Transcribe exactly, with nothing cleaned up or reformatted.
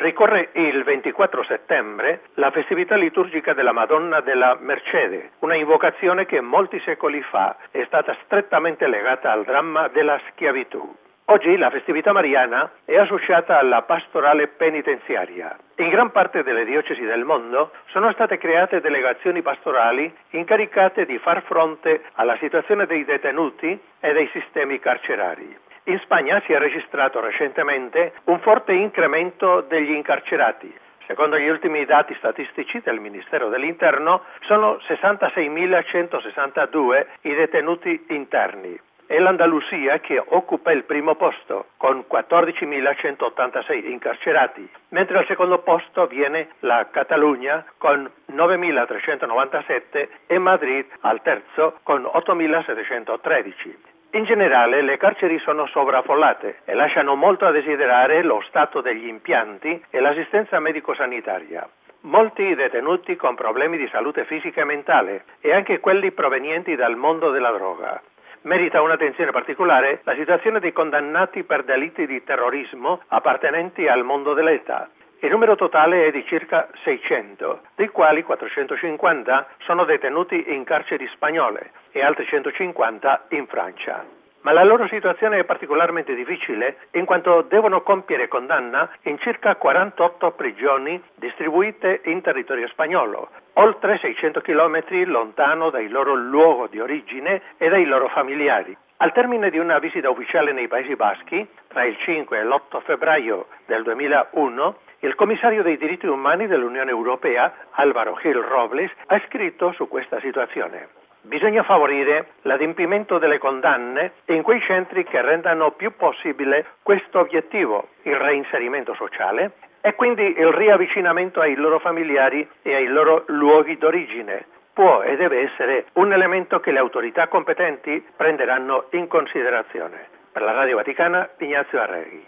Ricorre il ventiquattro settembre la festività liturgica della Madonna della Mercede, una invocazione che molti secoli fa è stata strettamente legata al dramma della schiavitù. Oggi la festività mariana è associata alla pastorale penitenziaria. In gran parte delle diocesi del mondo sono state create delegazioni pastorali incaricate di far fronte alla situazione dei detenuti e dei sistemi carcerari. In Spagna si è registrato recentemente un forte incremento degli incarcerati. Secondo gli ultimi dati statistici del Ministero dell'Interno sono sessantaseimilacentosessantadue i detenuti interni. È l'Andalusia che occupa il primo posto con quattordicimilacentottantasei incarcerati, mentre al secondo posto viene la Catalogna con novemilatrecentonovantasette e Madrid al terzo con ottomilasettecentotredici. In generale le carceri sono sovraffollate e lasciano molto a desiderare lo stato degli impianti e l'assistenza medico-sanitaria. Molti detenuti con problemi di salute fisica e mentale e anche quelli provenienti dal mondo della droga. Merita un'attenzione particolare la situazione dei condannati per delitti di terrorismo appartenenti al mondo dell'E T A. Il numero totale è di circa seicento, dei quali quattrocentocinquanta sono detenuti in carceri spagnole e altri centocinquanta in Francia. Ma la loro situazione è particolarmente difficile in quanto devono compiere condanna in circa quarantotto prigioni distribuite in territorio spagnolo, oltre seicento chilometri lontano dal loro luogo di origine e dai loro familiari. Al termine di una visita ufficiale nei Paesi Baschi, tra il cinque e l'otto febbraio del duemilauno, il commissario dei diritti umani dell'Unione Europea, Álvaro Gil Robles, ha scritto su questa situazione. Bisogna favorire l'adempimento delle condanne in quei centri che rendano più possibile questo obiettivo, il reinserimento sociale, e quindi il riavvicinamento ai loro familiari e ai loro luoghi d'origine. Può e deve essere un elemento che le autorità competenti prenderanno in considerazione. Per la Radio Vaticana, Ignazio Arregui.